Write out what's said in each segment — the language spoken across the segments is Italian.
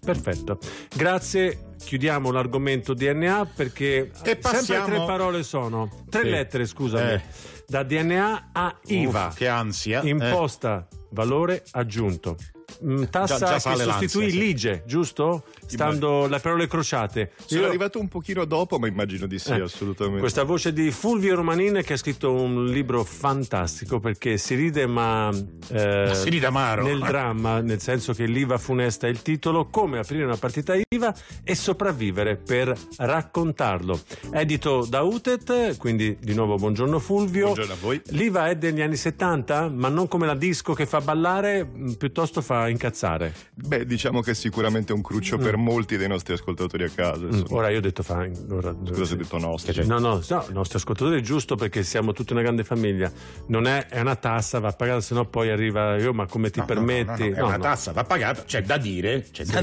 Perfetto, grazie. Chiudiamo l'argomento DNA perché sempre 3 parole sono 3 lettere, scusami, da DNA a IVA. Che ansia. Imposta valore aggiunto. Tassa che sostituì l'IGE, giusto? Stando le parole crociate. Sono arrivato un pochino dopo, ma immagino di sì, assolutamente. Questa voce di Fulvio Romanin, che ha scritto un libro fantastico, perché si ride ma si ride amaro nel dramma, nel senso che l'IVA funesta è il titolo, come aprire una partita IVA e sopravvivere per raccontarlo. Edito da UTET, quindi di nuovo buongiorno Fulvio. Buongiorno a voi. L'IVA è degli anni 70, ma non come la disco che fa ballare, piuttosto fa incazzare. Beh, diciamo che è sicuramente un cruccio per molti dei nostri ascoltatori a casa. Ora io ho detto fa. Cosa hai detto nostri? No, i nostri ascoltatori è giusto, perché siamo tutta una grande famiglia. Non è una tassa, va pagata, sennò poi arriva ma come ti permetti? È una tassa, va pagata. C'è da dire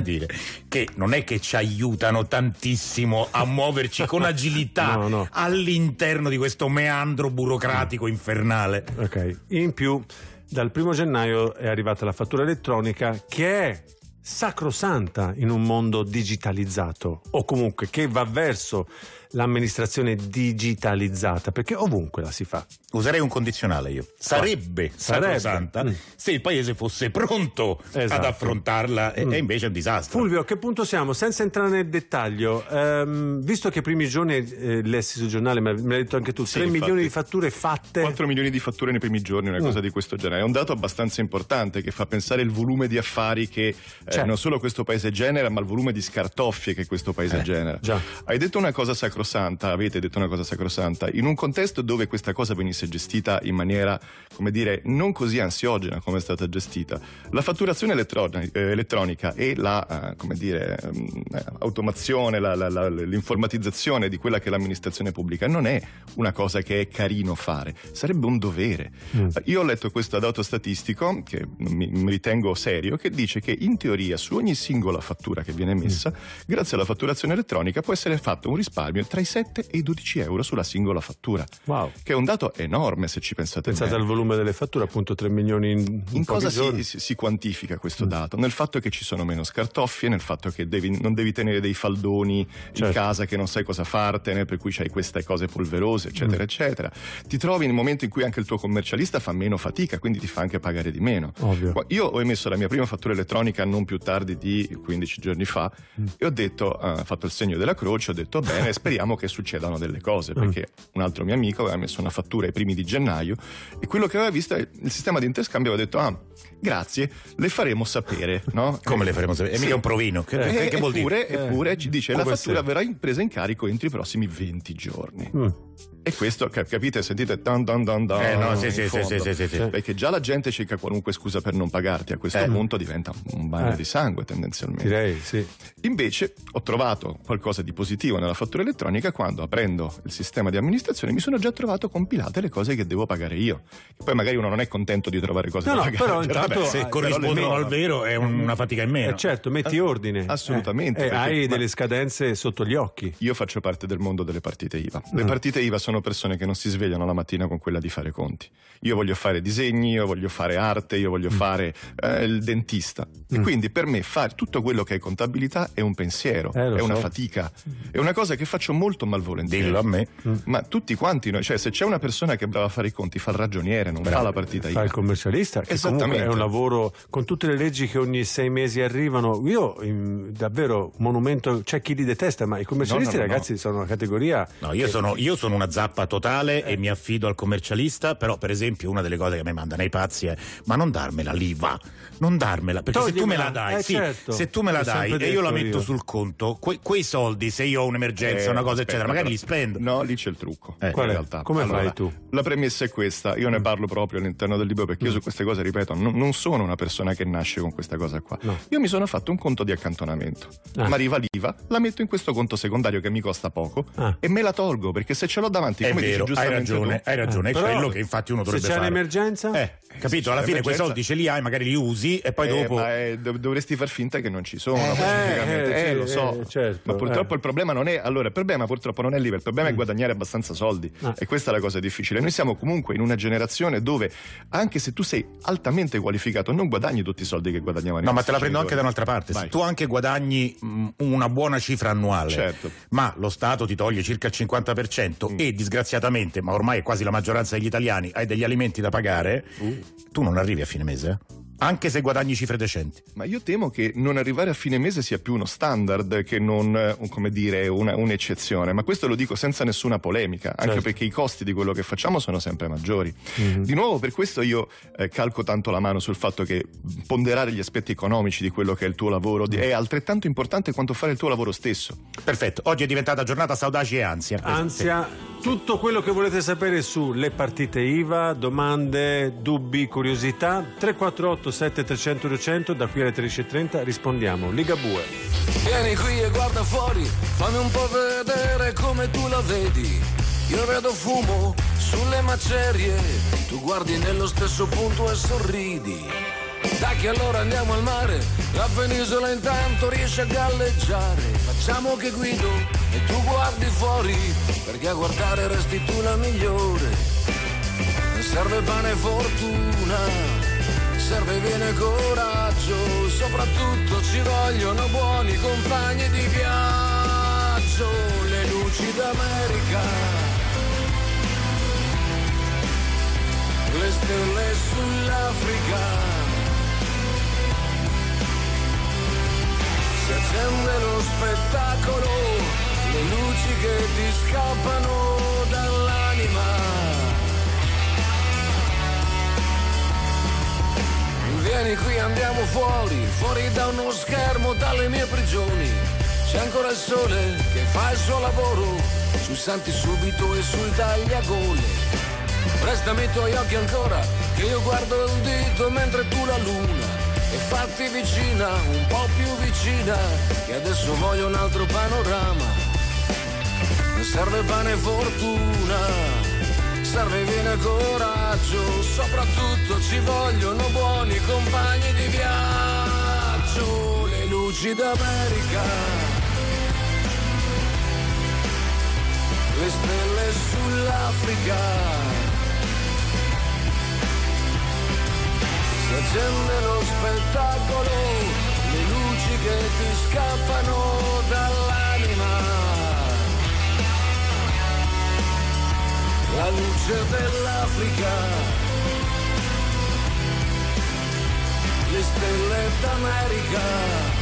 che non è che ci aiutano tantissimo a muoverci con agilità all'interno di questo meandro burocratico infernale. Ok, in più dal 1° gennaio è arrivata la fattura elettronica, che è sacrosanta in un mondo digitalizzato, o comunque che va verso l'amministrazione digitalizzata, perché ovunque la si fa. Userei un condizionale io. Sarebbe sacrosanta se il paese fosse pronto ad affrontarla, e invece è un disastro. Fulvio, a che punto siamo? Senza entrare nel dettaglio, visto che i primi giorni lessi sul giornale, ma me l'hai detto anche tu, 3 milioni di fatture fatte. 4 milioni di fatture nei primi giorni, una cosa di questo genere. È un dato abbastanza importante che fa pensare il volume di affari che non solo questo paese genera, ma il volume di scartoffie che questo paese genera. Già. Hai detto una cosa sacrosanta, avete detto una cosa sacrosanta, in un contesto dove questa cosa venisse gestita in maniera, come dire, non così ansiogena come è stata gestita. La fatturazione elettronica e la, come dire, automazione, l'informatizzazione di quella che è l'amministrazione pubblica non è una cosa che è carino fare, sarebbe un dovere. Io ho letto questo dato statistico, che mi ritengo serio, che dice che in teoria su ogni singola fattura che viene emessa, grazie alla fatturazione elettronica può essere fatto un risparmio tra i 7 e i 12 euro sulla singola fattura. Wow. Che è un dato enorme, se ci pensate bene. Pensate al volume delle fatture, appunto 3 milioni in cosa giorni. si quantifica questo dato? Nel fatto che ci sono meno scartoffie, nel fatto che non devi tenere dei faldoni in casa che non sai cosa fartene, per cui c'hai queste cose polverose, eccetera, eccetera. Ti trovi nel momento in cui anche il tuo commercialista fa meno fatica, quindi ti fa anche pagare di meno. Ovvio. Io ho emesso la mia prima fattura elettronica non più tardi di 15 giorni fa e ho detto, fatto il segno della croce, ho detto bene, speriamo che succedano delle cose, perché un altro mio amico aveva messo una fattura ai primi di gennaio e quello che aveva visto il sistema di interscambio aveva detto grazie, le faremo sapere, no? Come le faremo sapere? È mica un provino, che vuol dire? Eppure ci dice la fattura verrà presa in carico entro i prossimi 20 giorni. E questo, capite, sentite sì. Perché già la gente cerca qualunque scusa per non pagarti, a questo punto diventa un bagno di sangue tendenzialmente. Direi, sì. Invece ho trovato qualcosa di positivo nella fattura elettronica quando, aprendo il sistema di amministrazione, mi sono già trovato compilate le cose che devo pagare io. Poi magari uno non è contento di trovare cose da pagare. Però intanto se corrispondono al vero è una fatica in meno. Certo, metti ordine. Assolutamente. Hai delle scadenze sotto gli occhi. Io faccio parte del mondo delle partite IVA. Le partite IVA sono persone che non si svegliano la mattina con quella di fare conti. Io voglio fare disegni, io voglio fare arte, io voglio fare il dentista. E quindi per me fare tutto quello che è contabilità è un pensiero, è una fatica, è una cosa che faccio molto malvolentieri. Dillo a me. Ma tutti quanti noi, cioè se c'è una persona che è brava a fare i conti, fa il ragioniere, non fa la partita IVA. Fa il commercialista, che comunque è un lavoro con tutte le leggi che ogni 6 mesi arrivano. Io davvero monumento, c'è chi li detesta, ma i commercialisti ragazzi sono una categoria. No, io sono una zappa totale e mi affido al commercialista, però per esempio una delle cose che mi manda nei pazzi è: ma non darmela l'IVA, non darmela, perché se tu me la dai, se tu me la dai e io la metto sul conto, quei soldi, se io ho un'emergenza, una cosa eccetera, magari li spendo. No, lì c'è il trucco. In realtà. Come fai tu? La premessa è questa, io ne parlo proprio all'interno del libro, perché io su queste cose, ripeto, non sono una persona che nasce con questa cosa qua. No. Io mi sono fatto un conto di accantonamento, mi arriva l'IVA, la metto in questo conto secondario che mi costa poco e me la tolgo, perché se ce l'ho davanti, come dici giustamente hai ragione, è quello che infatti uno dovrebbe fare. Se c'è un'emergenza? Capito? Alla fine quei soldi ce li hai, magari li usi e poi dopo... dovresti far finta che non ci sono. Lo so. Certo, ma purtroppo il problema non è... Allora, il problema purtroppo non è lì, il problema è guadagnare abbastanza soldi. E questa è la cosa difficile. Noi siamo comunque in una generazione dove, anche se tu sei altamente qualificato, non guadagni tutti i soldi che guadagnavano. No, ma te la prendo anche da un'altra parte. Vai. Se tu anche guadagni una buona cifra annuale, certo, ma lo Stato ti toglie circa il 50% e disgraziatamente, ma ormai è quasi la maggioranza degli italiani, hai degli alimenti da pagare, tu non arrivi a fine mese, anche se guadagni cifre decenti. Ma io temo che non arrivare a fine mese sia più uno standard che non, come dire, un'eccezione, ma questo lo dico senza nessuna polemica, anche certo, perché i costi di quello che facciamo sono sempre maggiori. Di nuovo, per questo io calco tanto la mano sul fatto che ponderare gli aspetti economici di quello che è il tuo lavoro è altrettanto importante quanto fare il tuo lavoro stesso. Perfetto, oggi è diventata giornata saudaci e ansia. Ansia, tutto quello che volete sapere sulle partite IVA, domande, dubbi, curiosità, 348 7300 200, da qui alle 13:30 rispondiamo. Ligabue. Vieni qui e guarda fuori, fammi un po' vedere come tu la vedi. Io vedo fumo sulle macerie, tu guardi nello stesso punto e sorridi. Dai che allora andiamo al mare, la penisola intanto riesce a galleggiare. Facciamo che guido e tu guardi fuori, perché a guardare resti tu la migliore. Non serve pane e fortuna, serve bene coraggio, soprattutto ci vogliono buoni compagni di viaggio. Le luci d'America, le stelle sull'Africa, si accende lo spettacolo, le luci che ti scappano dall'anima. Vieni qui, andiamo fuori da uno schermo, dalle mie prigioni. C'è ancora il sole che fa il suo lavoro sui santi subito e sui tagliagole. Prestami i tuoi occhi ancora, che io guardo il dito mentre tu la luna. E fatti vicina, un po' più vicina, che adesso voglio un altro panorama. Non serve pane e fortuna, serve bene coraggio, soprattutto ci vogliono buoni compagni di viaggio. Le luci d'America, le stelle sull'Africa, si accende lo spettacolo, le luci che ti scappano dall'anima. La luce dell'Africa, le stelle d'America.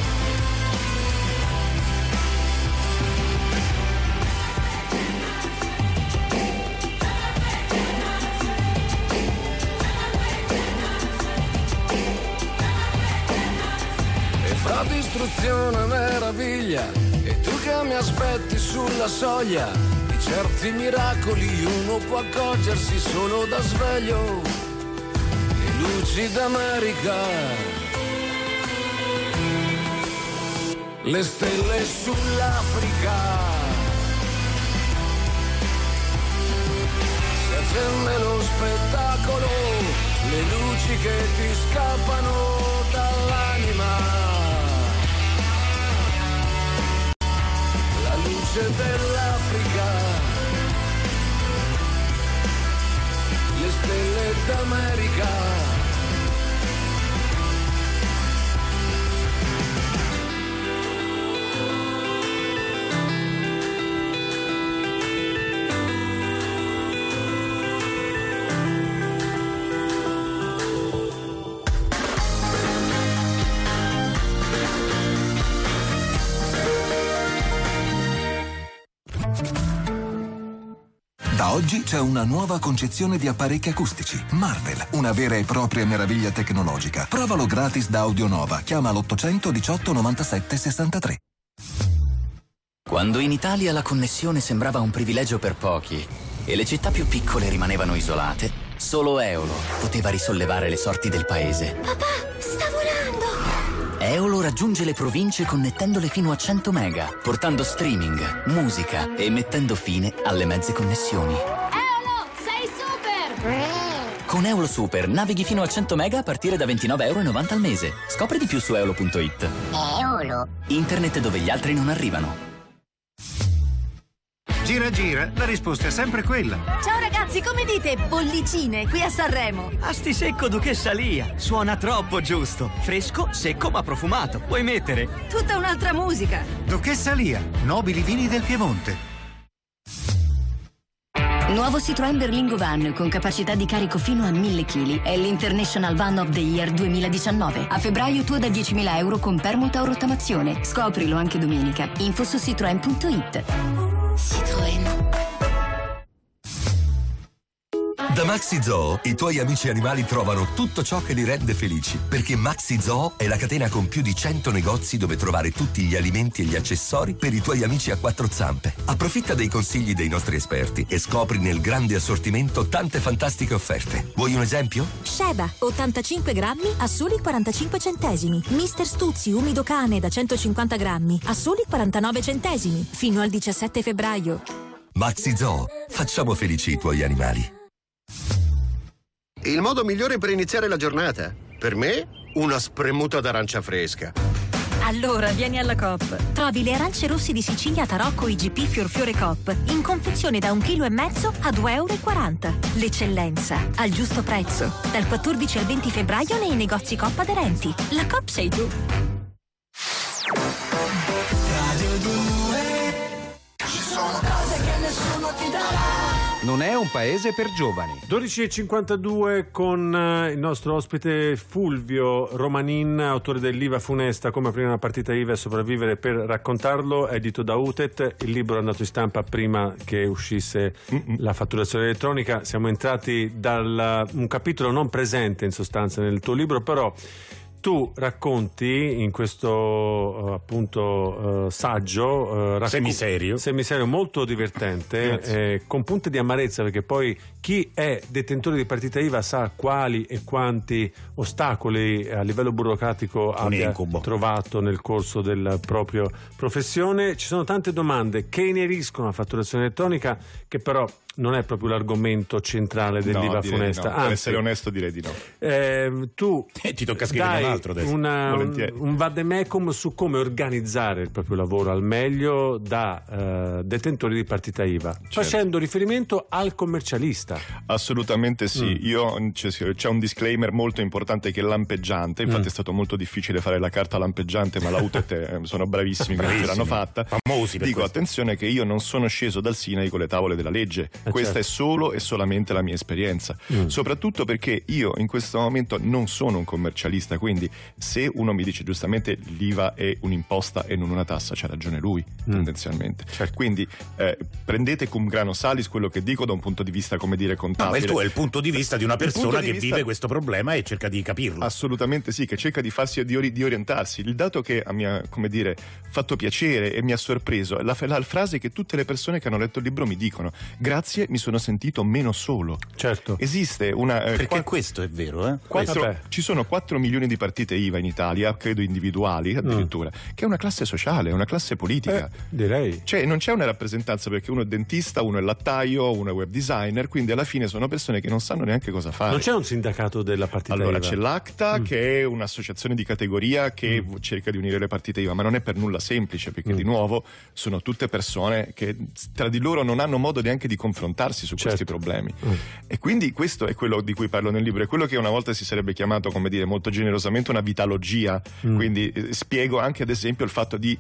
E fra distruzione e meraviglia, e tu che mi aspetti sulla soglia di certi miracoli, uno può accorgersi solo da sveglio. Le luci d'America, le stelle sull'Africa, si accende lo spettacolo, le luci che ti scappano dall'anima. La luce dell'Africa, le stelle d'America. Da oggi c'è una nuova concezione di apparecchi acustici. Marvel, una vera e propria meraviglia tecnologica. Provalo gratis da Audionova. Chiama l'800 18 97 63. Quando in Italia la connessione sembrava un privilegio per pochi e le città più piccole rimanevano isolate, solo Eolo poteva risollevare le sorti del paese. Papà, sta volando! Eolo raggiunge le province connettendole fino a 100 mega, portando streaming, musica e mettendo fine alle mezze connessioni. Eolo, sei super! Con Eolo Super navighi fino a 100 mega a partire da €29,90 al mese. Scopri di più su eolo.it. Eolo. Internet dove gli altri non arrivano. Gira gira, la risposta è sempre quella. Ciao ragazzi, come dite bollicine qui a Sanremo? Asti secco Duchessa Lia. Suona troppo giusto. Fresco, secco ma profumato. Puoi mettere tutta un'altra musica. Duchessa Lia, nobili vini del Piemonte. Nuovo Citroën Berlingo Van con capacità di carico fino a 1000 kg è l'International Van of the Year 2019. A febbraio tuo da €10.000 con permuta o rottamazione. Scoprilo anche domenica. Info su citroen.it. Citroën. Da Maxi Zoo i tuoi amici animali trovano tutto ciò che li rende felici, perché Maxi Zoo è la catena con più di 100 negozi dove trovare tutti gli alimenti e gli accessori per i tuoi amici a quattro zampe. Approfitta dei consigli dei nostri esperti e scopri nel grande assortimento tante fantastiche offerte. Vuoi un esempio? Sheba, 85 grammi a soli 45 centesimi. Mister Stuzzi umido cane da 150 grammi a soli 49 centesimi. Fino al 17 febbraio. Maxi Zoo, facciamo felici i tuoi animali. Il modo migliore per iniziare la giornata? Per me, una spremuta d'arancia fresca. Allora vieni alla Coop. Trovi le arance rosse di Sicilia Tarocco IGP Fior Coop in confezione da 1,5 kg a €2,40. L'eccellenza al giusto prezzo. Dal 14 al 20 febbraio nei negozi Coop aderenti. La Coop sei tu. Radio 2. Ci sono cose che nessuno ti darà. Non è un paese per giovani. 12:52 con il nostro ospite Fulvio Romanin, autore dell'Iva funesta, come aprire una partita IVA e sopravvivere. Per raccontarlo, edito da Utet. Il libro è andato in stampa prima che uscisse la fatturazione elettronica. Siamo entrati da un capitolo non presente in sostanza nel tuo libro, però tu racconti in questo appunto saggio semiserio molto divertente, con punte di amarezza, perché poi chi è detentore di partita IVA sa quali e quanti ostacoli a livello burocratico abbia trovato nel corso della propria professione. Ci sono tante domande che ineriscono la fatturazione elettronica, che però non è proprio l'argomento centrale dell'IVA funesta. No. Per essere onesto direi di no. Tu ti tocca scrivere un altro adesso. un vademecum su come organizzare il proprio lavoro al meglio da detentore di partita IVA, facendo riferimento al commercialista. Assolutamente sì. C'è un disclaimer molto importante che è lampeggiante. Infatti è stato molto difficile fare la carta lampeggiante, ma la UTET sono bravissimi che l'hanno fatta. Famosi per Dico questo. Attenzione che io non sono sceso dal Sinai con le tavole della legge. Questa è solo e solamente la mia esperienza, soprattutto perché io in questo momento non sono un commercialista, quindi se uno mi dice giustamente l'IVA è un'imposta e non una tassa, c'ha ragione lui tendenzialmente. Quindi prendete cum grano salis quello che dico da un punto di vista, come dire, contabile. Ma il tuo è il punto di vista di una persona che vive questo problema e cerca di capirlo. Assolutamente sì, che cerca di farsi di orientarsi. Il dato che mi ha, come dire, fatto piacere e mi ha sorpreso è la frase che tutte le persone che hanno letto il libro mi dicono: grazie, mi sono sentito meno solo. Certo. Esiste una perché questo è vero, ci sono 4 milioni di partite IVA in Italia, credo individuali addirittura, che è una classe sociale, una classe politica. Direi. Cioè non c'è una rappresentanza, perché uno è dentista, uno è lattaio, uno è web designer, quindi alla fine sono persone che non sanno neanche cosa fare. Non c'è un sindacato della partita IVA? Allora IVA. c'è l'ACTA, che è un'associazione di categoria che cerca di unire le partite IVA, ma non è per nulla semplice, perché di nuovo sono tutte persone che tra di loro non hanno modo neanche di confrontarsi su questi problemi. E quindi questo è quello di cui parlo nel libro, è quello che una volta si sarebbe chiamato, come dire, molto generosamente una vitalogia. Quindi spiego anche ad esempio il fatto di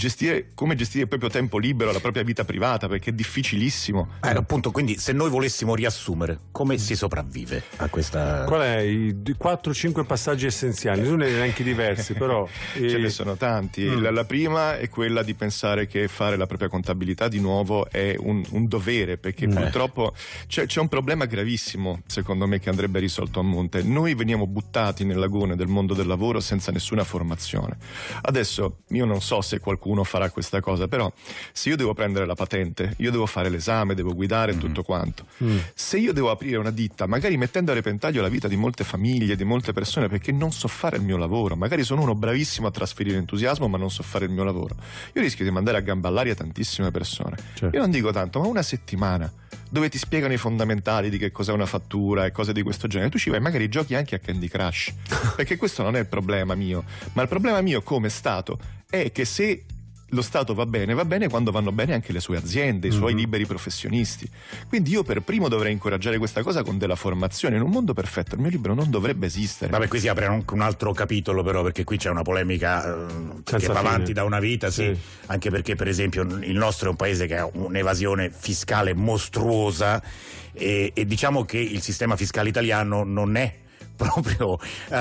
come gestire il proprio tempo libero, la propria vita privata, perché è difficilissimo. Appunto, quindi se noi volessimo riassumere come si sopravvive a questa... Qual è i 4-5 passaggi essenziali? Tu ne hai anche diversi, però ce ne sono tanti. La prima è quella di pensare che fare la propria contabilità di nuovo è un dovere, perché purtroppo c'è un problema gravissimo, secondo me, che andrebbe risolto a monte. Noi veniamo buttati nel lagone del mondo del lavoro senza nessuna formazione. Adesso io non so se qualcuno farà questa cosa, però se io devo prendere la patente, io devo fare l'esame, devo guidare tutto quanto. Se io devo aprire una ditta, magari mettendo a repentaglio la vita di molte famiglie, di molte persone, perché non so fare il mio lavoro, magari sono uno bravissimo a trasferire entusiasmo, ma non so fare il mio lavoro, io rischio di mandare a gamba all'aria tantissime persone. Io non dico tanto, ma una settimana dove ti spiegano i fondamentali di che cos'è una fattura e cose di questo genere, tu ci vai, magari giochi anche a Candy Crush, perché questo non è il problema mio, ma il problema mio come Stato è che se lo Stato va bene quando vanno bene anche le sue aziende, i suoi liberi professionisti. Quindi io per primo dovrei incoraggiare questa cosa con della formazione. In un mondo perfetto il mio libro non dovrebbe esistere. Vabbè, qui si apre anche un altro capitolo però, perché qui c'è una polemica che va avanti da una vita, sì. Anche perché per esempio il nostro è un paese che ha un'evasione fiscale mostruosa e diciamo che il sistema fiscale italiano non è proprio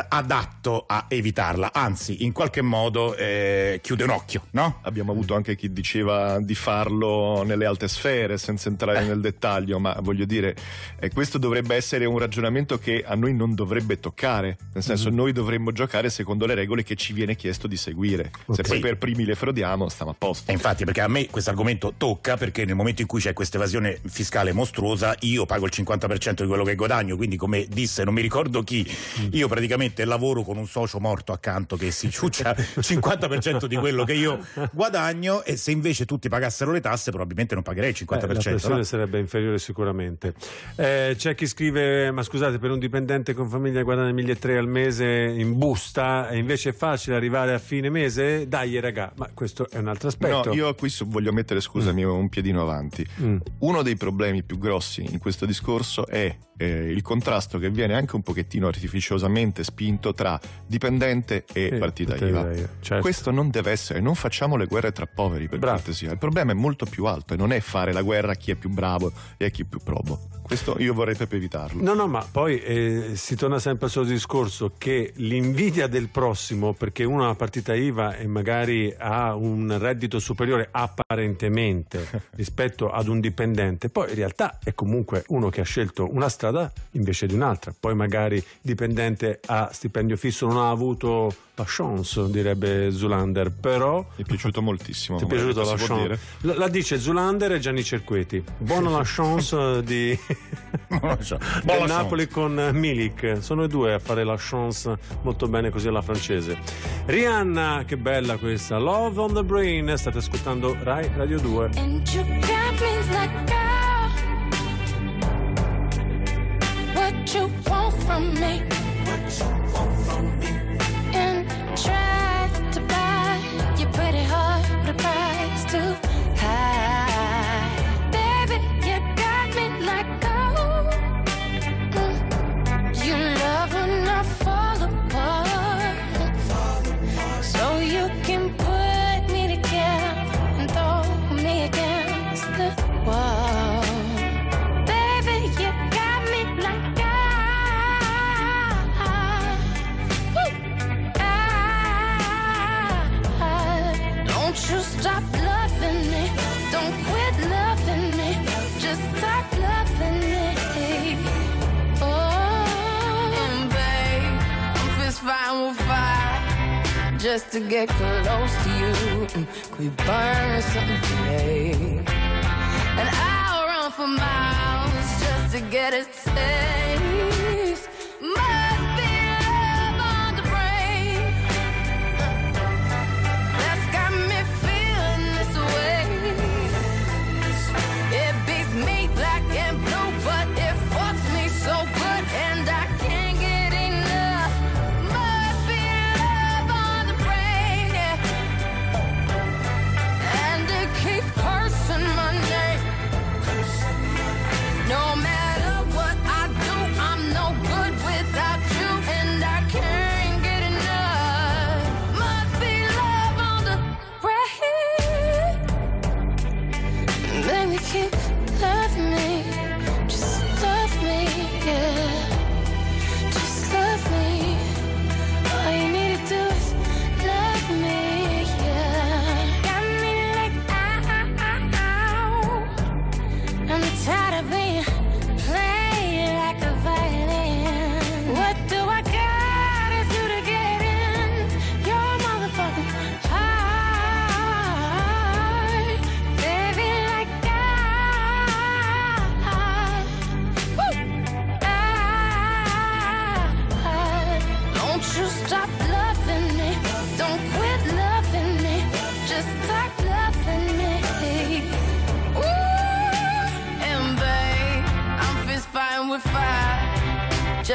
adatto a evitarla, anzi in qualche modo chiude un occhio, no? Abbiamo avuto anche chi diceva di farlo nelle alte sfere senza entrare nel dettaglio, ma voglio dire questo dovrebbe essere un ragionamento che a noi non dovrebbe toccare, nel senso noi dovremmo giocare secondo le regole che ci viene chiesto di seguire, se poi per primi le frodiamo stiamo a posto. E infatti, perché a me questo argomento tocca, perché nel momento in cui c'è questa evasione fiscale mostruosa io pago il 50% di quello che guadagno, quindi come disse non mi ricordo chi, io praticamente lavoro con un socio morto accanto che si ciuccia il 50% di quello che io guadagno, e se invece tutti pagassero le tasse probabilmente non pagherei il 50%. La pressione sarebbe inferiore sicuramente. C'è chi scrive: ma scusate, per un dipendente con famiglia guadagna 1.300 al mese in busta e invece è facile arrivare a fine mese? Dai raga, ma questo è un altro aspetto. No, io qui voglio mettere, scusami, un piedino avanti. Uno dei problemi più grossi in questo discorso è il contrasto che viene anche un pochettino artificiosamente spinto tra dipendente e partita IVA. Certo. Questo non deve essere, non facciamo le guerre tra poveri, per cortesia. Il problema è molto più alto e non è fare la guerra a chi è più bravo e a chi è più probo. Questo io vorrei proprio evitarlo. No, ma poi si torna sempre al suo discorso che l'invidia del prossimo, perché uno ha una partita IVA e magari ha un reddito superiore apparentemente rispetto ad un dipendente, poi in realtà è comunque uno che ha scelto una strada invece di un'altra. Poi magari dipendente a stipendio fisso non ha avuto la chance, direbbe Zulander, però mi è piaciuto moltissimo. Ti è piaciuto la chance? La dice Zulander e Gianni Cerqueti. Buona la chance di del Napoli con Milik, sono i due a fare la chance molto bene così alla francese. Rihanna, che bella questa, Love on the Brain, state ascoltando Rai Radio 2. And you got me like what you want from me, what you want from me, and try to buy your pretty heart with a price too high. Baby, you got me like you love when I fall apart, so you can put me together and throw me against the wall. Baby, you got me like don't you stop loving me, don't quit loving me, just stop loving me. Oh, and babe, I'm fist fighting with fire just to get close to you. Could we burn something today? And I'll run for miles just to get a taste. Must be love on the brain that's got me feeling this way. It beats me black and blue, but it fucks me so good, and I can't get enough. Must be love on the brain, yeah. And it keeps cursing my name. No matter what I do, I'm no good without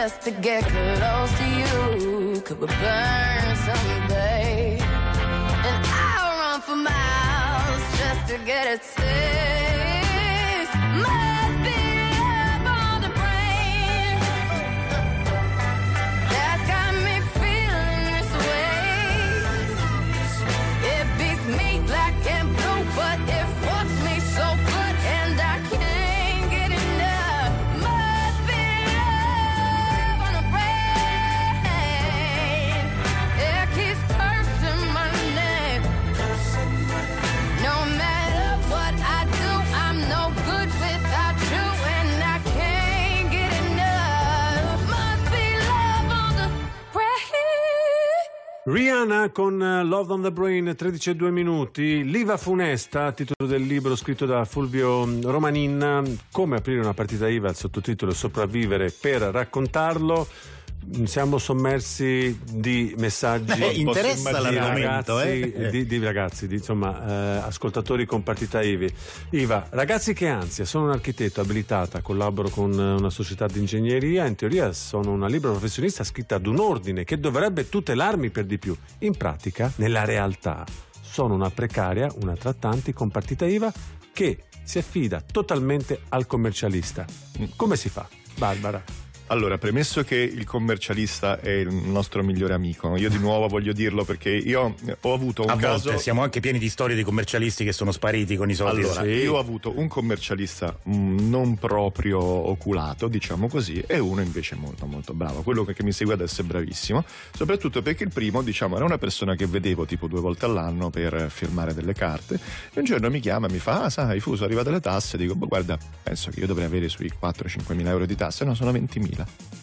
just to get close to you. Could we burn someday? And I'll run for miles just to get a taste. Must be love on the brain that's got me feeling this way. It beats me black and blue, but it fucks me so good, and I can't get enough. Must be love on the brain. It keeps cursing my name. No matter what I do, I'm no good without you, and I can't get enough. Must be love on the brain. Rihanna con Love on the Brain, 13:02 minuti. L'Iva funesta, titolo del libro scritto da Fulvio Romanin. Come aprire una partita IVA, il sottotitolo Sopravvivere. Per raccontarlo siamo sommersi di messaggi. Interessa l'argomento, di ragazzi, di ascoltatori con partita IVA. Iva, ragazzi, che ansia, sono un architetto abilitata, collaboro con una società di ingegneria, in teoria sono una libera professionista iscritta ad un ordine che dovrebbe tutelarmi per di più. In pratica, nella realtà, sono una precaria, una trattanti con partita IVA che si affida totalmente al commercialista. Come si fa, Barbara? Allora, premesso che il commercialista è il nostro migliore amico, io di nuovo voglio dirlo perché io ho avuto un caso... volte siamo anche pieni di storie di commercialisti che sono spariti con i soldi. Allora, io ho avuto un commercialista non proprio oculato, diciamo così, e uno invece molto molto bravo. Quello che mi segue adesso è bravissimo, soprattutto perché il primo, diciamo, era una persona che vedevo tipo 2 volte all'anno per firmare delle carte, e un giorno mi chiama e mi fa: sai, Fu, sono arrivate le tasse. Dico: guarda, penso che io dovrei avere sui 4-5 mila euro di tasse. No, sono 20.000.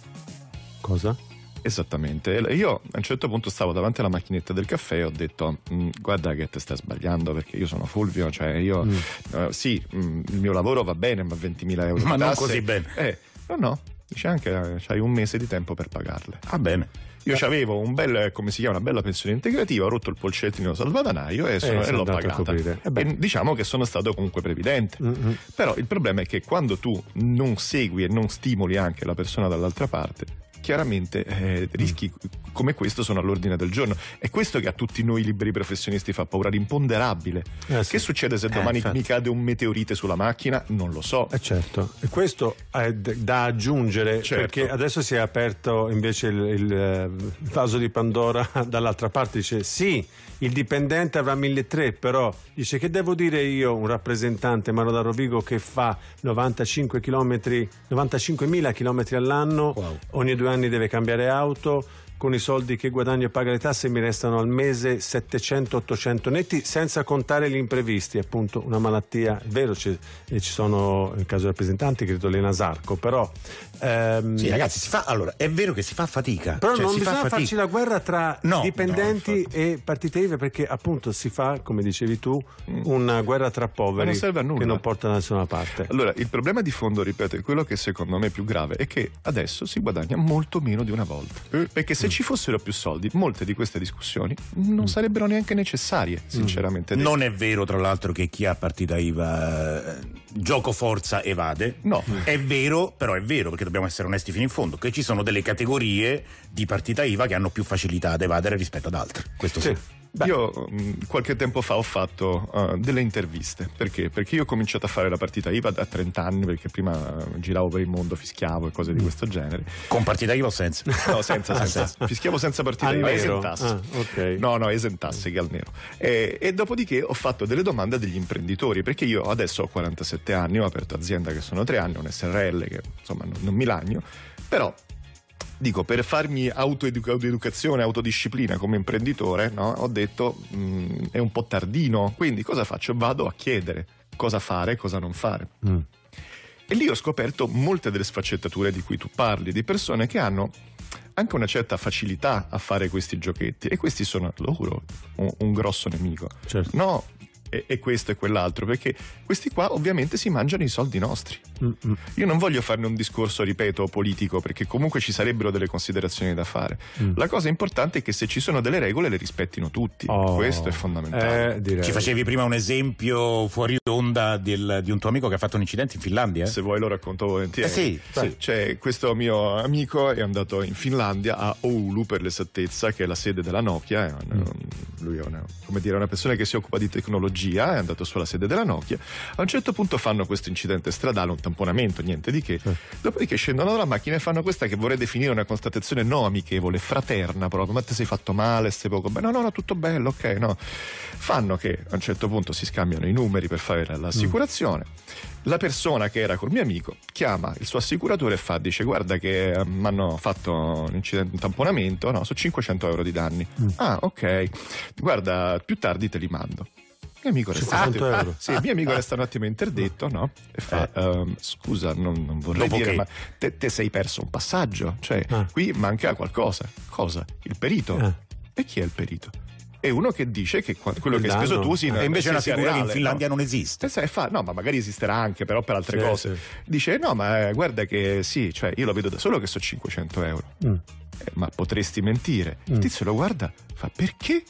Cosa? Esattamente. Io a un certo punto stavo davanti alla macchinetta del caffè e ho detto: guarda che te stai sbagliando, perché io sono Fulvio, cioè io sì, il mio lavoro va bene, ma 20.000 euro ma di non tasse, così bene. No, dice anche c'hai un mese di tempo per pagarle. Ah, bene. Io c'avevo un bel, come si chiama, una bella pensione integrativa, ho rotto il polcettino salvadanaio e l'ho pagata. E diciamo che sono stato comunque previdente. Però il problema è che quando tu non segui e non stimoli anche la persona dall'altra parte, chiaramente rischi come questo sono all'ordine del giorno. È questo che a tutti noi liberi professionisti fa paura, l'imponderabile. Che succede se domani mi cade un meteorite sulla macchina? Non lo so. Certo, e questo è da aggiungere, perché adesso si è aperto invece il vaso di Pandora dall'altra parte. Dice sì, il dipendente avrà 1.300, però dice: che devo dire io, un rappresentante Mano da Rovigo che fa 95.000 chilometri all'anno, ogni 2 anni deve cambiare auto, con i soldi che guadagno e paga le tasse mi restano al mese 700-800 netti, senza contare gli imprevisti, appunto una malattia. È vero, ci sono nel caso dei rappresentanti, credo l'Enasarco, però sì, ragazzi, allora è vero che si fa fatica, però non bisogna farci la guerra tra dipendenti e partite IVA, perché appunto si fa, come dicevi tu, una guerra tra poveri, non serve a nulla, che non porta da nessuna parte. Allora, il problema di fondo, ripeto, è quello che secondo me è più grave, è che adesso si guadagna molto meno di una volta, perché se ci fossero più soldi, molte di queste discussioni non sarebbero neanche necessarie, sinceramente. Non è vero, tra l'altro, che chi ha partita IVA gioco forza evade. No. È vero, però è vero, perché dobbiamo essere onesti fino in fondo, che ci sono delle categorie di partita IVA che hanno più facilità ad evadere rispetto ad altre. Questo sì. Io qualche tempo fa ho fatto delle interviste. Perché? Perché io ho cominciato a fare la partita IVA da 30 anni, perché prima giravo per il mondo, fischiavo e cose di questo genere. Con partita IVA o senza? No, senza. Fischiavo senza partita IVA, esentasse. No, esentasse che al nero. E dopodiché ho fatto delle domande a degli imprenditori, perché io adesso ho 47 anni, ho aperto azienda che sono 3 anni, un SRL che insomma non mi lagno, però dico, per farmi autoeducazione, autodisciplina come imprenditore, no? Ho detto è un po' tardino, quindi cosa faccio? Vado a chiedere cosa fare e cosa non fare. E lì ho scoperto molte delle sfaccettature di cui tu parli, di persone che hanno anche una certa facilità a fare questi giochetti, e questi sono loro un grosso nemico. Certo. No, e questo e quell'altro, perché questi qua ovviamente si mangiano i soldi nostri. Io non voglio farne un discorso, ripeto, politico, perché comunque ci sarebbero delle considerazioni da fare. La cosa importante è che se ci sono delle regole le rispettino tutti. Questo è fondamentale. Ci facevi prima un esempio fuori onda di un tuo amico che ha fatto un incidente in Finlandia? Se vuoi lo racconto volentieri. Sì. Cioè, questo mio amico è andato in Finlandia, a Oulu per l'esattezza, che è la sede della Nokia. Lui è una persona che si occupa di tecnologia, è andato sulla sede della Nokia. A un certo punto fanno questo incidente stradale, un tamponamento, niente di che. Dopodiché scendono dalla macchina e fanno questa che vorrei definire una constatazione no amichevole, fraterna proprio. Ma ti sei fatto male, stai poco bene? No, tutto bello, ok, no. Fanno che a un certo punto si scambiano i numeri per fare l'assicurazione. La persona che era col mio amico chiama il suo assicuratore e dice: guarda che mi hanno fatto un tamponamento, no, su 500 euro di danni. Ok, guarda, più tardi te li mando. Mio amico resta mio amico resta un attimo interdetto, no? E fa: scusa, non vorrei dire, ma te sei perso un passaggio, cioè qui manca qualcosa. Cosa? Il perito. E chi è il perito? È uno che dice che quello che hai speso tu e invece una figura che in Finlandia non esiste. No, ma magari esisterà anche, però per altre cose. Dice: no, ma guarda che sì, cioè io lo vedo da solo che so 500 euro. Ma potresti mentire. Il tizio lo guarda, fa: perché?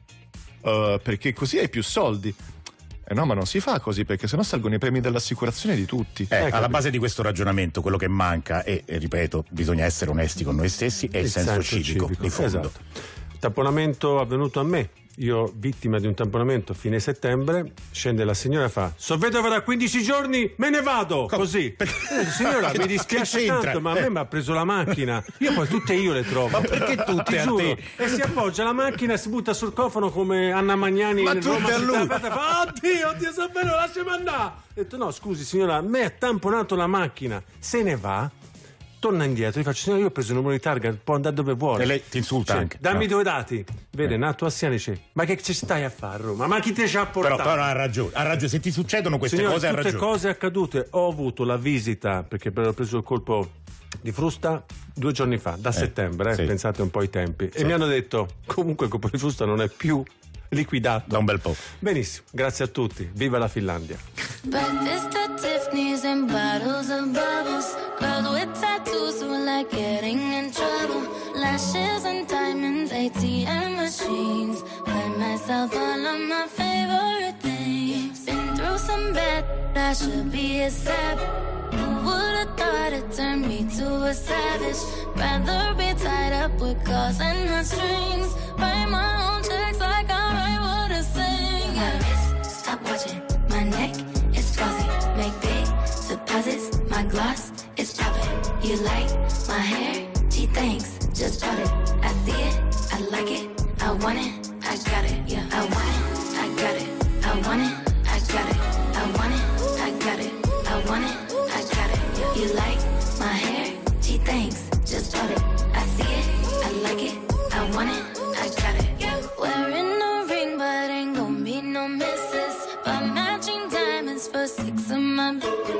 Perché così hai più soldi. No, ma non si fa così, perché sennò salgono i premi dell'assicurazione di tutti. Alla base di questo ragionamento quello che manca, e ripeto, bisogna essere onesti con noi stessi, è il senso civico di fondo. Esatto. Tamponamento avvenuto a me, io vittima di un tamponamento fine settembre, scende la signora e fa: so vedova da 15 giorni, me ne vado. Così signora, mi dispiace tanto, ma a me mi ha preso la macchina, io poi tutte io le trovo. Ma perché tutte a te? E si appoggia la macchina e si butta sul cofano come Anna Magnani in Roma città, fa: oddio so bene, lasciami andare. Ho detto: no, scusi signora, a me ha tamponato la macchina. Se ne va, torna indietro, gli faccio: signora, io ho preso il numero di targa, può andare dove vuole. E lei ti insulta anche. Dammi 2 dati. Vede, Nato Assiani dice: ma che ci stai a fare a Roma? Ma chi te ci ha portato? Però ha ragione. Se ti succedono queste cose, ha ragione. Tutte cose accadute. Ho avuto la visita, perché ho preso il colpo di frusta 2 giorni fa, da settembre, pensate un po' ai tempi. E mi hanno detto: comunque il colpo di frusta non è più liquidato. Da un bel po'. Benissimo, grazie a tutti. Viva la Finlandia. Breakfast at Tiffany's and bottles of bubbles. Girls with tattoos who like getting in trouble. Lashes and diamonds, ATM machines. Buy myself all of my favorite things. Been through some bad, I should be a sap. Who would've thought it turned me to a savage? Rather be tied up with calls and not strings. Write my own checks like I write what I sing. My wrist, stop watching. My neck is fuzzy. Make big deposits. My gloss is popping. You like my hair? Gee, thanks. Just bought it. I see it. I like it. I want it. I got it. Yeah. I want it. I got it. I want it. I got it. I want it. I got it. I want it. I got it. Yeah. You like my hair? Gee, thanks. Just bought it. I see it. I like it. I want it. I got it. Yeah. Wearing a ring, but ain't gon' be no misses. But matching diamonds for 6 of my.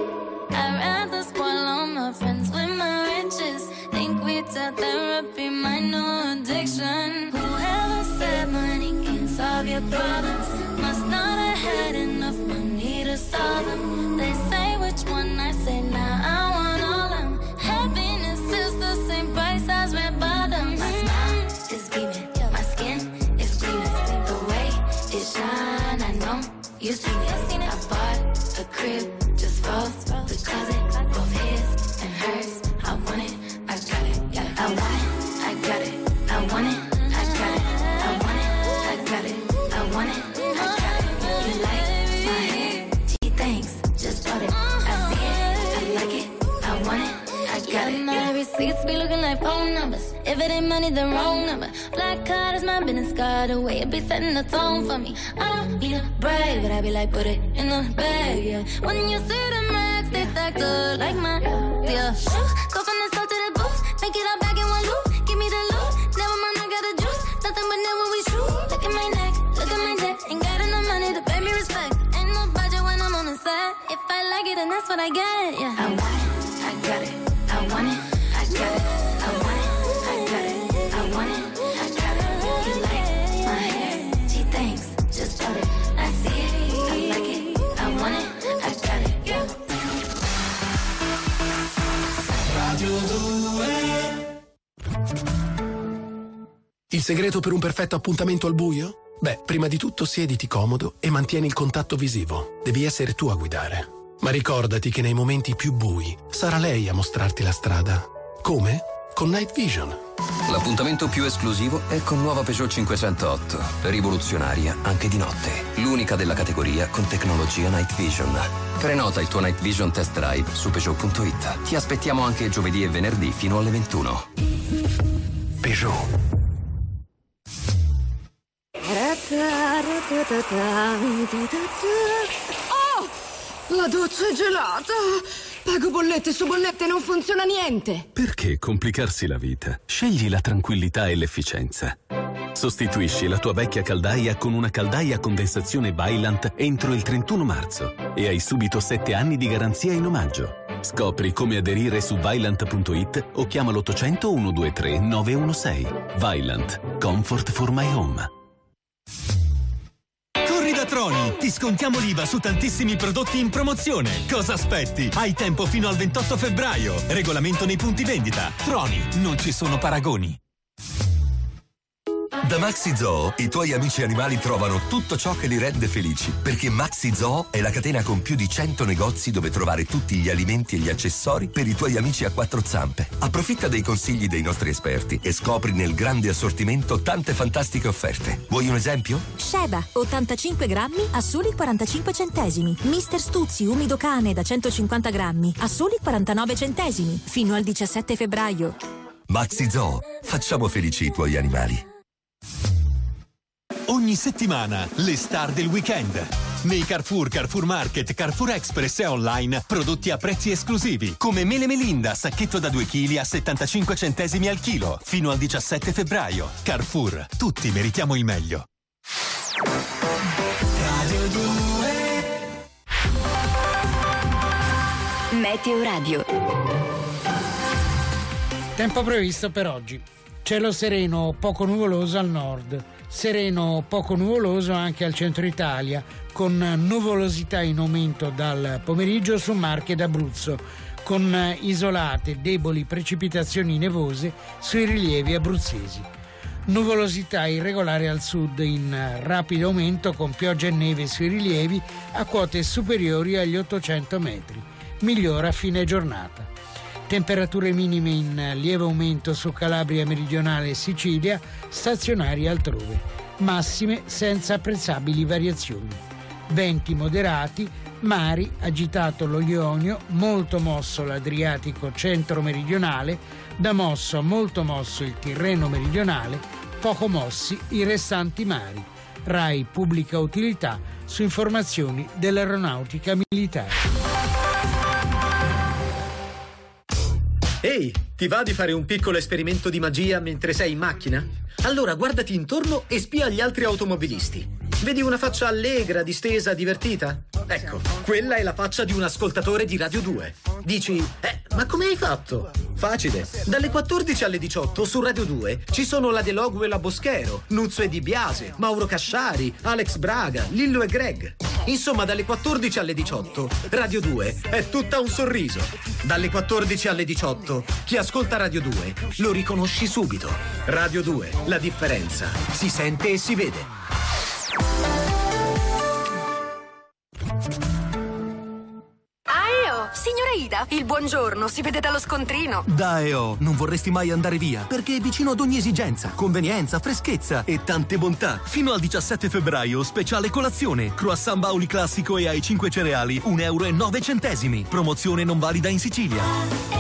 I'd rather spoil all my friends with my riches. Think we tell therapy my new addiction. Whoever said money can solve your problems must not have had enough money to solve them. They say which one, I say now I want all them. Happiness is the same price as red bottoms. My smile is beaming, my skin is gleaming. The way it shine, I know you've seen it. I bought a crib just for the closet, both his and hers. I want it, I got it. I want it, I got it. I want it, I got it. I want it, I got it. I want it, I got it. You like my hair? Gee, thanks. Just bought it. I see it, I like it. I want it, I got it. My receipts be looking like phone numbers. If it ain't money, the wrong number. Black card is my business card. The way it be setting the tone for me. I don't need a brag, but I be like, put it in the bag, yeah. When you see the max, they stacked up like my, yeah. Go from the south to the booth, make it all back in one loop. Give me the loot, never mind, I got the juice. Nothing but never we shoot. Look at my neck, look at my neck. Ain't got enough money to pay me respect. Ain't no budget when I'm on the set. If I like it, then that's what I get, yeah. I want it, I got it. I want it, I got it. I want it, I got it. I want it, I got it. You like my hair? Gee, thanks. Just bought it. I see it, I like it. I want it, I got it. Yeah. Il segreto per un perfetto appuntamento al buio? Beh, prima di tutto siediti comodo e mantieni il contatto visivo. Devi essere tu a guidare. Ma ricordati che nei momenti più bui sarà lei a mostrarti la strada. Come? Con Night Vision. L'appuntamento più esclusivo è con nuova Peugeot 508, rivoluzionaria anche di notte. L'unica della categoria con tecnologia Night Vision. Prenota il tuo Night Vision Test Drive su Peugeot.it. Ti aspettiamo anche giovedì e venerdì fino alle 21. Peugeot. Oh! La doccia è gelata! Pago bollette su bollette e non funziona niente! Perché complicarsi la vita? Scegli la tranquillità e l'efficienza. Sostituisci la tua vecchia caldaia con una caldaia a condensazione Vaillant entro il 31 marzo e hai subito 7 anni di garanzia in omaggio. Scopri come aderire su Vaillant.it o chiama l'800 123 916. Vaillant. Comfort for my home. Corri da Troni! Ti scontiamo l'IVA su tantissimi prodotti in promozione. Cosa aspetti? Hai tempo fino al 28 febbraio. Regolamento nei punti vendita. Troni, non ci sono paragoni. Da Maxi Zoo i tuoi amici animali trovano tutto ciò che li rende felici, perché Maxi Zoo è la catena con più di 100 negozi dove trovare tutti gli alimenti e gli accessori per i tuoi amici a quattro zampe. Approfitta dei consigli dei nostri esperti e scopri nel grande assortimento tante fantastiche offerte. Vuoi un esempio? Sheba, 85 grammi a soli 45 centesimi. Mister Stuzzi, umido cane da 150 grammi a soli 49 centesimi. Fino al 17 febbraio. Maxi Zoo, facciamo felici i tuoi animali. Ogni settimana le star del weekend. Nei Carrefour, Carrefour Market, Carrefour Express e online, prodotti a prezzi esclusivi, come mele Melinda, sacchetto da 2 kg a 75 centesimi al chilo, fino al 17 febbraio. Carrefour, tutti meritiamo il meglio. Radio 2 Meteo Radio. Tempo previsto per oggi. Cielo sereno, poco nuvoloso al nord. Sereno, poco nuvoloso anche al centro Italia, con nuvolosità in aumento dal pomeriggio su Marche ed Abruzzo, con isolate deboli precipitazioni nevose sui rilievi abruzzesi. Nuvolosità irregolare al sud in rapido aumento con pioggia e neve sui rilievi a quote superiori agli 800 metri. Migliora a fine giornata. Temperature minime in lieve aumento su Calabria meridionale e Sicilia, stazionarie altrove. Massime senza apprezzabili variazioni. Venti moderati, mari, agitato lo Ionio, molto mosso l'Adriatico centro-meridionale, da mosso a molto mosso il Tirreno meridionale, poco mossi i restanti mari. RAI Pubblica Utilità su informazioni dell'Aeronautica Militare. Ehi, ti va di fare un piccolo esperimento di magia mentre sei in macchina? Allora guardati intorno e spia gli altri automobilisti. Vedi una faccia allegra, distesa, divertita? Ecco, quella è la faccia di un ascoltatore di Radio 2. Dici, ma come hai fatto? Facile. Dalle 14 alle 18 su Radio 2 ci sono la De Logu e la Boschero, Nuzzo e Di Biase, Mauro Casciari, Alex Braga, Lillo e Greg. Insomma, dalle 14 alle 18 Radio 2 è tutta un sorriso. Dalle 14 alle 18 chi ascolta Radio 2 lo riconosci subito. Radio 2, la differenza si sente e si vede. Signora Ida, il buongiorno si vede dallo scontrino. Dai, non vorresti mai andare via, perché è vicino ad ogni esigenza. Convenienza, freschezza e tante bontà. Fino al 17 febbraio, speciale colazione. Croissant Bauli classico e ai 5 cereali, 1,09 €. Promozione non valida in Sicilia.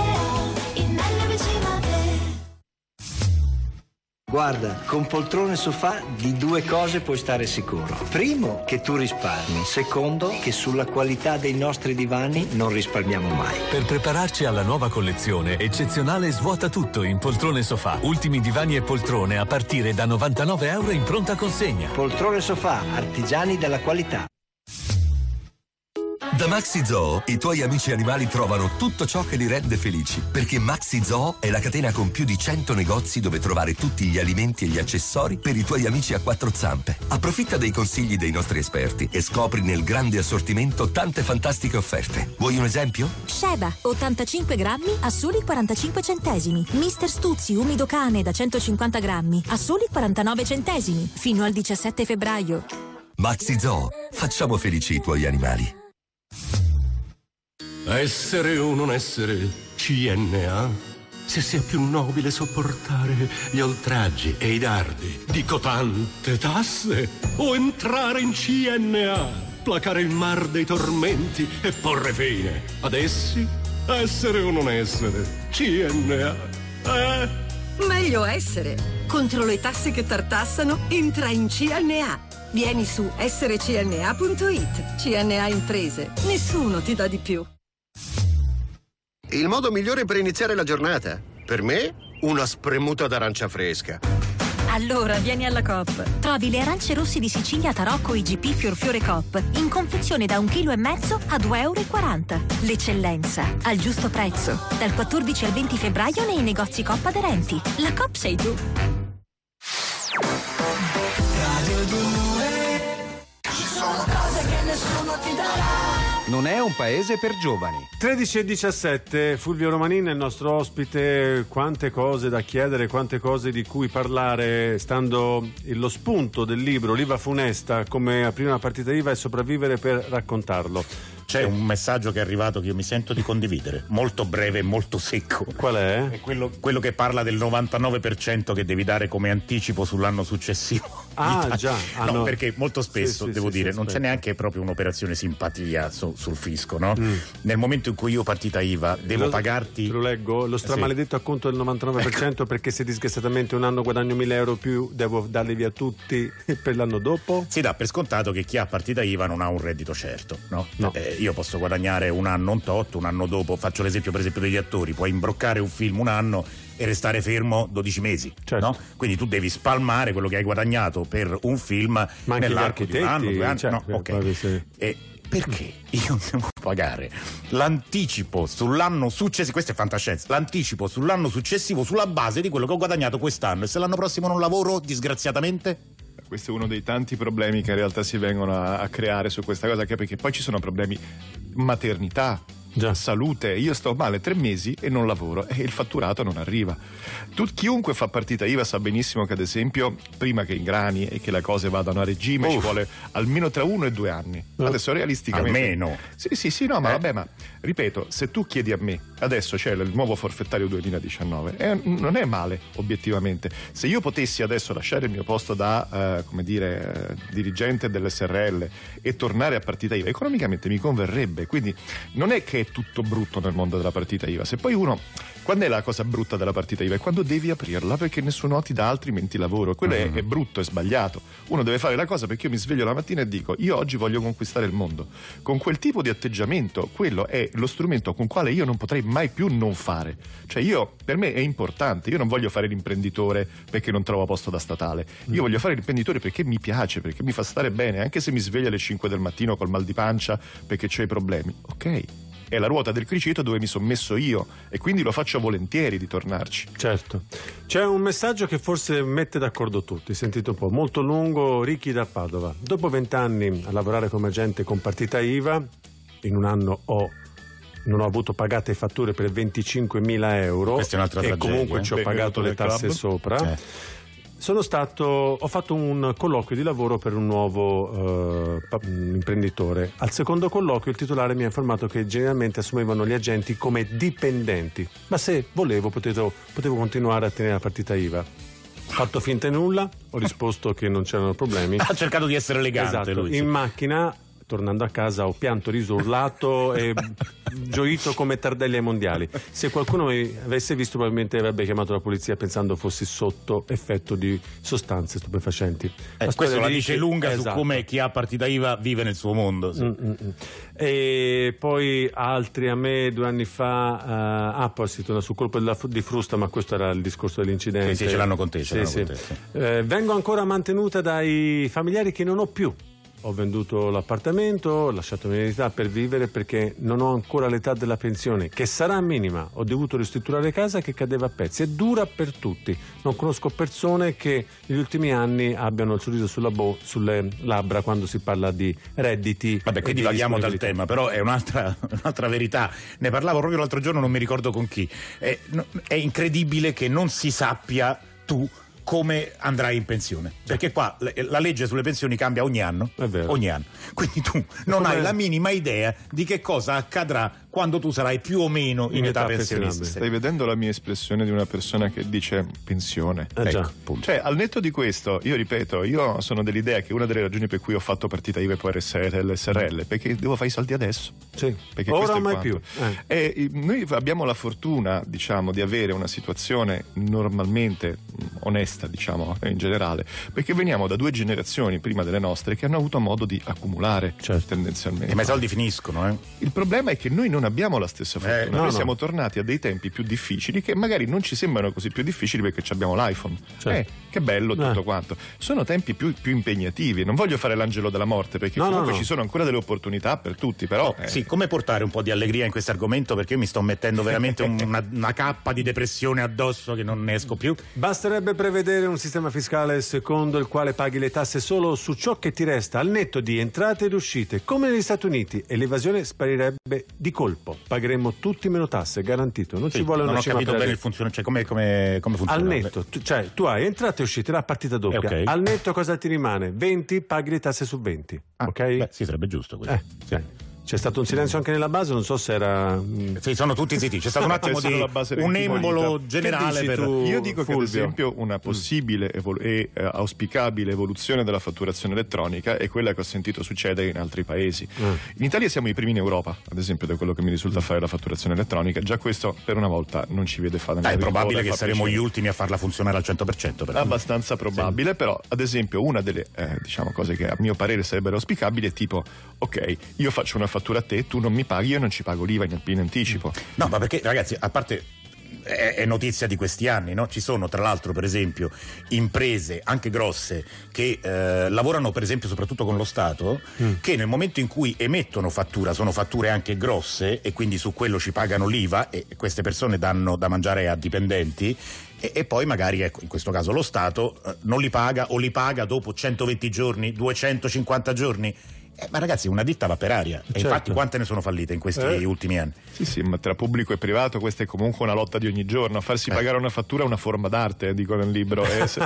Guarda, con poltrone sofà di due cose puoi stare sicuro. Primo, che tu risparmi. Secondo, che sulla qualità dei nostri divani non risparmiamo mai. Per prepararci alla nuova collezione, eccezionale svuota tutto in poltrone sofà. Ultimi divani e poltrone a partire da 99 € in pronta consegna. Poltrone sofà, artigiani della qualità. Da Maxi Zoo i tuoi amici animali trovano tutto ciò che li rende felici, perché Maxi Zoo è la catena con più di 100 negozi dove trovare tutti gli alimenti e gli accessori per i tuoi amici a quattro zampe. Approfitta dei consigli dei nostri esperti e scopri nel grande assortimento tante fantastiche offerte. Vuoi un esempio? Sheba, 85 grammi a soli 45 centesimi. Mister Stuzzi, umido cane da 150 grammi a soli 49 centesimi. Fino al 17 febbraio. Maxi Zoo, facciamo felici i tuoi animali. Essere o non essere CNA? Se sia più nobile sopportare gli oltraggi e i dardi di cotante tasse, o entrare in CNA, placare il mar dei tormenti e porre fine ad essi? Essere o non essere CNA? Meglio essere. Contro le tasse che tartassano, entra in CNA. Vieni su esserecna.it. CNA Imprese. Nessuno ti dà di più. Il modo migliore per iniziare la giornata? Per me, una spremuta d'arancia fresca. Allora vieni alla Coop. Trovi le arance rosse di Sicilia Tarocco IGP Fior Coop in confezione da 1,5 kg a €2,40. L'eccellenza al giusto prezzo. Dal 14 al 20 febbraio nei negozi Coop aderenti. La Coop sei tu. Radio 2. Ci sono cose che nessuno ti darà. Non è un paese per giovani. 13:17, Fulvio Romanin è il nostro ospite. Quante cose da chiedere, quante cose di cui parlare, stando lo spunto del libro L'IVA funesta, come aprire una partita IVA e sopravvivere per raccontarlo. C'è un messaggio che è arrivato che io mi sento di condividere, molto breve e molto secco. Qual è? È quello che parla del 99% che devi dare come anticipo sull'anno successivo. Ah, già. No, perché molto spesso, devo dire, non c'è neanche proprio un'operazione simpatia sul fisco, no? Nel momento in cui io partita IVA devo pagarti... Te lo leggo? Lo stramaledetto acconto del 99% perché se disgraziatamente un anno guadagno 1.000 euro più devo darli via tutti per l'anno dopo? Si dà per scontato che chi ha partita IVA non ha un reddito certo, no? Io posso guadagnare un anno un tot, un anno dopo, faccio l'esempio per esempio degli attori, puoi imbroccare un film un anno e restare fermo 12 mesi, certo. No? Quindi tu devi spalmare quello che hai guadagnato per un film nell'arco di un anno, 2 anni, certo, no? Ok. E perché io devo pagare l'anticipo sull'anno successivo? Questa è fantascienza. L'anticipo sull'anno successivo sulla base di quello che ho guadagnato quest'anno, e se l'anno prossimo non lavoro disgraziatamente? Questo è uno dei tanti problemi che in realtà si vengono a creare su questa cosa, anche perché poi ci sono problemi maternità, salute. Io sto male 3 mesi e non lavoro e il fatturato non arriva. Chiunque fa partita IVA sa benissimo che, ad esempio, prima che ingrani e che le cose vadano a regime ci vuole almeno tra 1 e 2 anni. Adesso realisticamente almeno sì, no, ma vabbè, ma ripeto, se tu chiedi a me, adesso c'è il nuovo forfettario 2019, non è male obiettivamente. Se io potessi adesso lasciare il mio posto da dirigente dell'SRL e tornare a partita IVA, economicamente mi converrebbe. Quindi non è che è tutto brutto nel mondo della partita IVA. Se poi uno, quando è la cosa brutta della partita IVA? È quando devi aprirla perché nessuno ti dà altrimenti lavoro. Quello è brutto, è sbagliato. Uno deve fare la cosa perché io mi sveglio la mattina e dico: io oggi voglio conquistare il mondo. Con quel tipo di atteggiamento, quello è lo strumento con quale io non potrei mai più non fare. Cioè per me è importante. Io non voglio fare l'imprenditore perché non trovo posto da statale. Io voglio fare l'imprenditore perché mi piace, perché mi fa stare bene, anche se mi sveglio alle 5 del mattino col mal di pancia perché c'ho i problemi. Ok. È la ruota del criceto dove mi sono messo io e quindi lo faccio volentieri di tornarci. Certo. C'è un messaggio che forse mette d'accordo tutti, sentite un po', molto lungo. Ricky da Padova: dopo 20 anni a lavorare come agente con partita IVA, in un anno non ho avuto pagate fatture per 25.000 euro. Questa è un'altra tragedia, e comunque ci ho pagato le tasse sopra. Ho fatto un colloquio di lavoro per un nuovo imprenditore. Al secondo colloquio il titolare mi ha informato che generalmente assumevano gli agenti come dipendenti, ma se volevo potevo continuare a tenere la partita IVA. Fatto finta e nulla, ho risposto che non c'erano problemi. Ha cercato di essere elegante, esatto. Lui. In macchina, tornando a casa, ho pianto, riso, urlato e gioito come Tardelli ai mondiali. Se qualcuno mi avesse visto probabilmente avrebbe chiamato la polizia pensando fossi sotto effetto di sostanze stupefacenti. Questo la dice lunga su come chi ha partita IVA vive nel suo mondo. Sì. E poi altri a me 2 anni fa poi si torna sul colpo di frusta, ma questo era il discorso dell'incidente. Sì, ce l'hanno con te. Vengo ancora mantenuta dai familiari che non ho più. ho venduto l'appartamento, ho lasciato l'eredità per vivere perché non ho ancora l'età della pensione, che sarà minima, ho dovuto ristrutturare casa che cadeva a pezzi. È dura per tutti, non conosco persone che negli ultimi anni abbiano il sorriso sulle labbra quando si parla di redditi. Vabbè, qui divaghiamo dal tema, però è un'altra verità. Ne parlavo proprio l'altro giorno, non mi ricordo con chi. È incredibile che non si sappia tu come andrai in pensione, perché qua la legge sulle pensioni cambia ogni anno, quindi tu non hai la minima idea di che cosa accadrà quando tu sarai più o meno in età pensionistica. Stai vedendo la mia espressione di una persona che dice pensione. Ecco, cioè, al netto di questo, io ripeto, io sono dell'idea che una delle ragioni per cui ho fatto partita IVA e poi RSL, SRL, perché devo fare i soldi adesso. Sì. Perché ora mai più. E noi abbiamo la fortuna, diciamo, di avere una situazione normalmente onesta, diciamo, in generale, perché veniamo da 2 generazioni prima delle nostre che hanno avuto modo di accumulare tendenzialmente. Ma i soldi finiscono, Il problema è che noi non abbiamo la stessa fortuna. Noi siamo tornati a dei tempi più difficili che magari non ci sembrano così più difficili perché abbiamo l'iPhone. Che bello tutto quanto. Sono tempi più impegnativi. Non voglio fare l'angelo della morte perché comunque ci sono ancora delle opportunità per tutti, però sì, come portare un po' di allegria in questo argomento, perché io mi sto mettendo veramente una cappa di depressione addosso che non ne esco più. Basterebbe prevedere un sistema fiscale secondo il quale paghi le tasse solo su ciò che ti resta al netto di entrate ed uscite, come negli Stati Uniti, e l'evasione sparirebbe di colpo. Pagheremmo tutti meno tasse, garantito. Non ci vuole una cima. Non ho capito bene il funzionamento, cioè come funziona. Al netto, tu hai entrate e uscite, la partita doppia. Al netto cosa ti rimane? 20, paghi le tasse su 20. Ok? Beh, sì, sarebbe giusto così. Sì. C'è stato un silenzio anche nella base, non so se era. Sì, sono tutti zitti. C'è stato un attimo di un embolo generale. Io dico che ad esempio una possibile e auspicabile evoluzione della fatturazione elettronica è quella che ho sentito succedere in altri paesi. In Italia siamo i primi in Europa, ad esempio, da quello che mi risulta fare la fatturazione elettronica. Già questo per una volta non ci vede fare. È probabile che saremo gli ultimi a farla funzionare al 100%. Però. Abbastanza probabile, però ad esempio una delle diciamo cose che a mio parere sarebbero auspicabili è tipo: ok, io faccio una fattura a te, tu non mi paghi, io non ci pago l'IVA in anticipo. No, ma perché ragazzi, a parte è notizia di questi anni, no? Ci sono tra l'altro per esempio imprese anche grosse che lavorano per esempio soprattutto con lo Stato, che nel momento in cui emettono fattura, sono fatture anche grosse e quindi su quello ci pagano l'IVA, e queste persone danno da mangiare a dipendenti. E poi magari, ecco, in questo caso lo Stato non li paga o li paga dopo 120 giorni, 250 giorni. Ma ragazzi, una ditta va per aria. E infatti quante ne sono fallite in questi ultimi anni? Sì, ma tra pubblico e privato questa è comunque una lotta di ogni giorno. Farsi pagare una fattura è una forma d'arte, dico nel libro.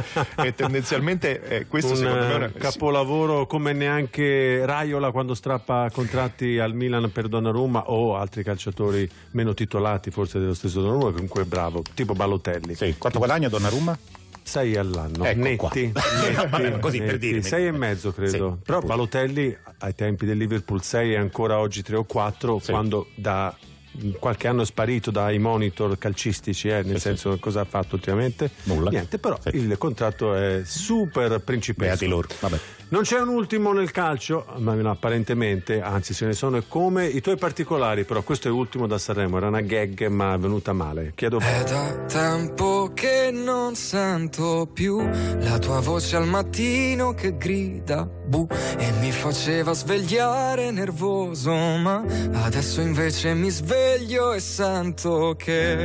E tendenzialmente questo secondo me è un capolavoro come neanche Raiola quando strappa contratti al Milan per Donnarumma, o altri calciatori meno titolati forse dello stesso Donnarumma, comunque è bravo, tipo Balotelli. Sì, quanto guadagna Donnarumma? 6 all'anno, ecco netti, così netti, per dire 6,5 credo, però Balotelli ai tempi del Liverpool 6 e ancora oggi 3 o 4, quando da qualche anno è sparito dai monitor calcistici, nel senso cosa ha fatto ultimamente? Nulla. Niente, però il contratto è super principesco. Beati loro. Vabbè. Non c'è un ultimo nel calcio, ma apparentemente, anzi ce ne sono, come i tuoi particolari, però questo è ultimo da Sanremo, era una gag ma venuta male. Chiedo. È da tempo che non sento più la tua voce al mattino che grida bu e mi faceva svegliare nervoso, ma adesso invece mi sveglio e sento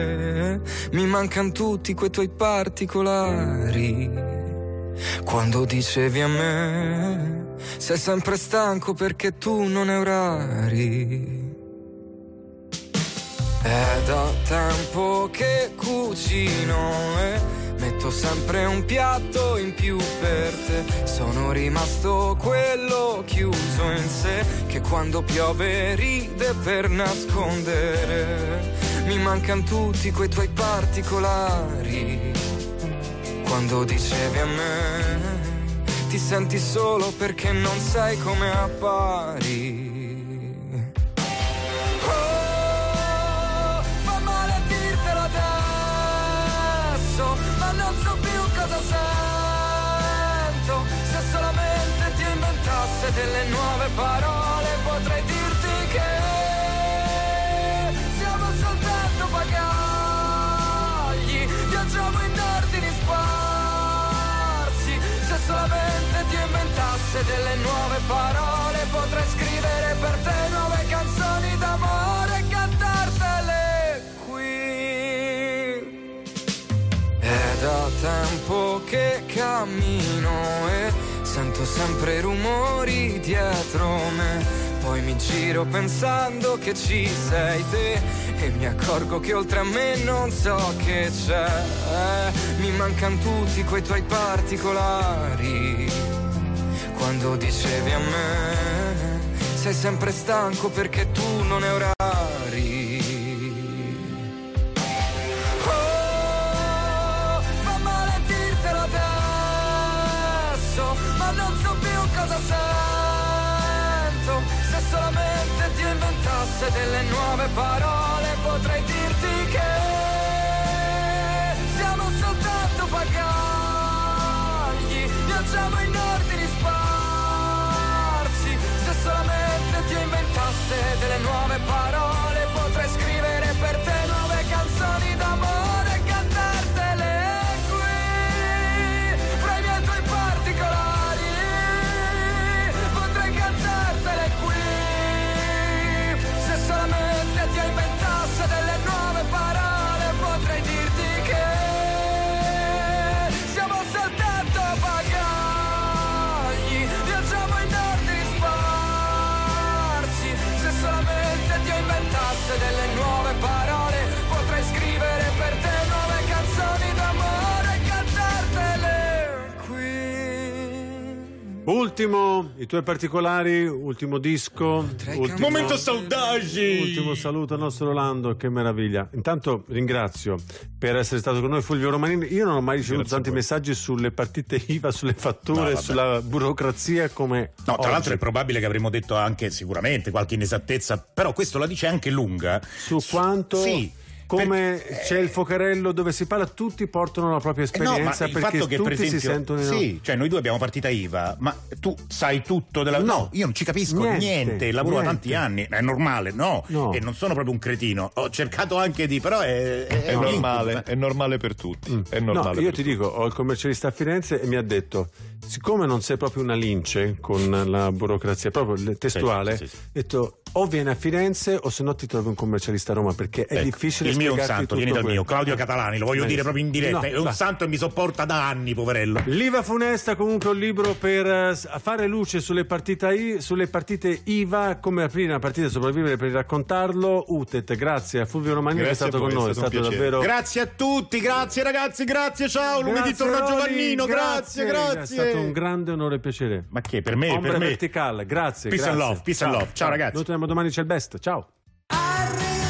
che mi mancano tutti quei tuoi particolari. Quando dicevi a me sei sempre stanco perché tu non hai orari. È da tempo che cucino e metto sempre un piatto in più per te. Sono rimasto quello chiuso in sé che quando piove ride per nascondere. Mi mancano tutti quei tuoi particolari. Quando dicevi a me ti senti solo perché non sai come appari. Oh, fa male a dirtelo adesso, ma non so più cosa sento. Se solamente ti inventasse delle nuove parole potrei dirti che siamo soltanto bagagli, viaggiamo in ordini sparsi. Se solamente ti inventasse delle nuove parole, potrei scrivere per te nuove canzoni d'amore e cantartele qui. È da tempo che cammino e sento sempre rumori dietro me. Poi mi giro pensando che ci sei te e mi accorgo che oltre a me non so che c'è. Mi mancano tutti quei tuoi particolari. Quando dicevi a me sei sempre stanco perché tu non hai orari. Oh, fa male dirtelo adesso, ma non so più cosa sento. Se solamente Dio inventasse delle nuove parole, potrei dirti che siamo soltanto bagagli, viaggiamo in ordini sparsi. Se solamente Dio inventasse delle nuove parole, potrei scrivere per te nuove canzoni d'amore e cantartele qui, fra i miei tuoi particolari. Potrei cantartele qui. Se solamente Dio inventasse delle nuove parole, potrei dirti che siamo soltanto bagagli, viaggiamo in ordini sparsi. Se solamente Dio inventasse delle nuove parole, potrei scrivere per te nuove canzoni d'amore e cantartele qui. Ultimo, i tuoi particolari, ultimo disco, momento saudagi, ultimo saluto al nostro Rolando, che meraviglia. Intanto ringrazio per essere stato con noi Fulvio Romanini. Io non ho mai ricevuto tanti messaggi sulle partite IVA, sulle fatture, sulla burocrazia come no, tra oggi. l'altro è probabile che avremmo detto anche sicuramente qualche inesattezza, però questo la dice anche lunga su quanto sì. Come c'è il Focherello dove si parla, tutti portano la propria esperienza, no, ma perché il fatto che, tutti per esempio, si sentono sì, cioè noi due abbiamo partita IVA, ma tu sai tutto della... No, io non ci capisco niente, lavoro da tanti anni, è normale, no, e non sono proprio un cretino, ho cercato anche di, però è normale, è normale per tutti, è normale. No, io ti dico, ho il commercialista a Firenze e mi ha detto, siccome non sei proprio una lince con la burocrazia, proprio testuale, sì. ho detto o vieni a Firenze o se no ti trovi un commercialista a Roma, perché è difficile. Il mio è un santo, vieni dal mio, Claudio Catalani, Catalani, lo voglio dire proprio in diretta, è un santo e mi sopporta da anni, poverello. L'IVA funesta, comunque un libro per fare luce sulle partite IVA, come aprire una partita e sopravvivere, per raccontarlo. Utet, grazie a Fulvio Romanini che è stato con noi, è stato davvero... Grazie a tutti, grazie ragazzi, grazie, ciao, lunedì torna Giovannino, grazie. È stato un grande onore e piacere. Ma che, per me? Ombre per me. Vertical, grazie. Peace and love, ciao ragazzi. Noi torniamo domani, c'è il best, ciao.